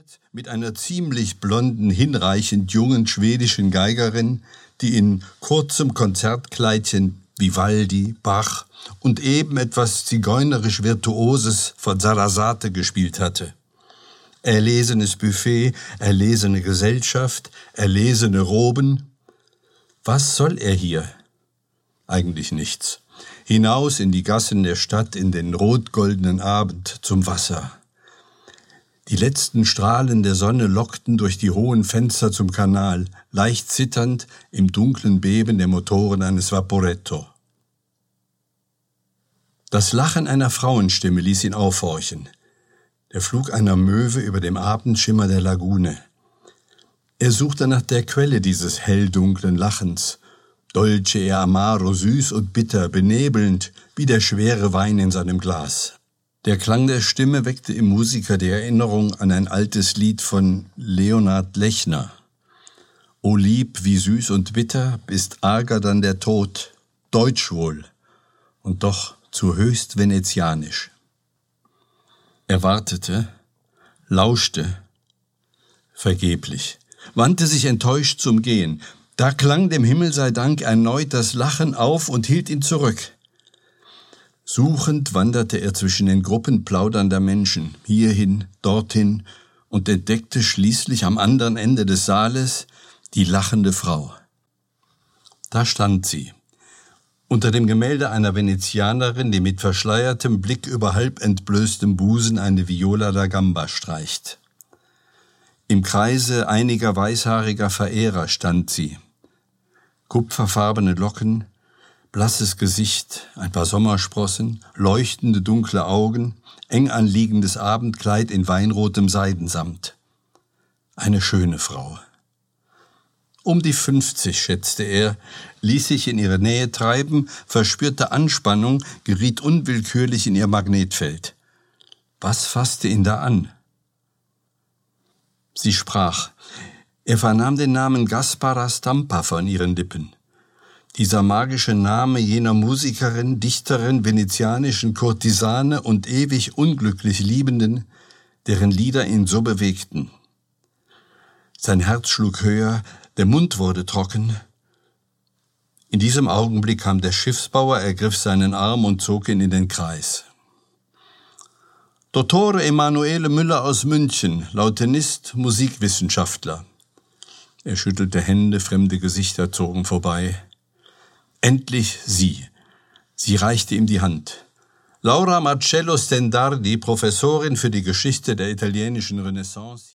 mit einer ziemlich blonden, hinreichend jungen schwedischen Geigerin, die in kurzem Konzertkleidchen Vivaldi, Bach und eben etwas zigeunerisch Virtuoses von Sarasate gespielt hatte. Erlesenes Buffet, erlesene Gesellschaft, erlesene Roben. Was soll er hier? Eigentlich nichts. Hinaus in die Gassen der Stadt, in den rot-goldenen Abend, zum Wasser. Die letzten Strahlen der Sonne lockten durch die hohen Fenster zum Kanal, leicht zitternd im dunklen Beben der Motoren eines Vaporetto. Das Lachen einer Frauenstimme ließ ihn aufhorchen. Der Flug einer Möwe über dem Abendschimmer der Lagune. Er suchte nach der Quelle dieses helldunklen Lachens. Dolce e amaro, süß und bitter, benebelnd, wie der schwere Wein in seinem Glas. Der Klang der Stimme weckte im Musiker die Erinnerung an ein altes Lied von Leonhard Lechner. O Lieb, wie süß und bitter, bist arger dann der Tod, deutsch wohl, und doch zu höchst venezianisch. Er wartete, lauschte, vergeblich, wandte sich enttäuscht zum Gehen. Da klang dem Himmel sei Dank erneut das Lachen auf und hielt ihn zurück. Suchend wanderte er zwischen den Gruppen plaudernder Menschen, hierhin, dorthin, und entdeckte schließlich am anderen Ende des Saales die lachende Frau. Da stand sie, unter dem Gemälde einer Venezianerin, die mit verschleiertem Blick über halb entblößtem Busen eine Viola da Gamba streicht. Im Kreise einiger weißhaariger Verehrer stand sie. Kupferfarbene Locken, blasses Gesicht, ein paar Sommersprossen, leuchtende dunkle Augen, eng anliegendes Abendkleid in weinrotem Seidensamt. Eine schöne Frau. Um die 50, schätzte er, ließ sich in ihre Nähe treiben, verspürte Anspannung, geriet unwillkürlich in ihr Magnetfeld. Was fasste ihn da an? Sie sprach. Er vernahm den Namen Gaspara Stampa von ihren Lippen. Dieser magische Name jener Musikerin, Dichterin, venezianischen Kurtisane und ewig unglücklich Liebenden, deren Lieder ihn so bewegten. Sein Herz schlug höher, der Mund wurde trocken. In diesem Augenblick kam der Schiffsbauer, ergriff seinen Arm und zog ihn in den Kreis. Dottore Emanuele Müller aus München, Lautenist, Musikwissenschaftler. Er schüttelte Hände, fremde Gesichter zogen vorbei. Endlich sie. Sie reichte ihm die Hand. Laura Marcello Stendardi, Professorin für die Geschichte der italienischen Renaissance.